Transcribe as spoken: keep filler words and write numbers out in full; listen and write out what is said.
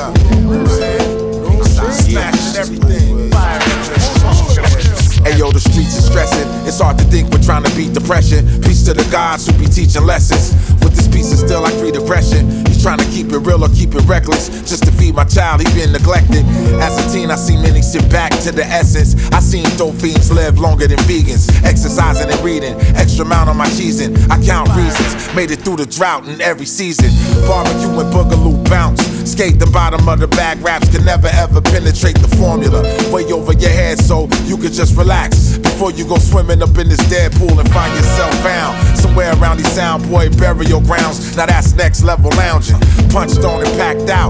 up. Smashing everything. Hey yo, the streets is stressing. It's hard to think we're trying to beat depression. Peace to the gods who be teaching lessons. With this piece of still I create aggression. He's trying to keep it real or keep it reckless. Just to feed my child, he been neglected. As a teen, I see many sit back to the essence. I seen dope fiends live longer than vegans. Exercising and reading, extra amount on my cheesing. I count reasons, made it through the drought in every season. Barbecue and boogaloo bounce. Skate the bottom of the bag, raps can never ever penetrate the formula. Way over your head so you can just relax before you go swimming up in this dead pool and find yourself found somewhere around these sound boy burial grounds. Now that's next level lounging, punched on and packed out.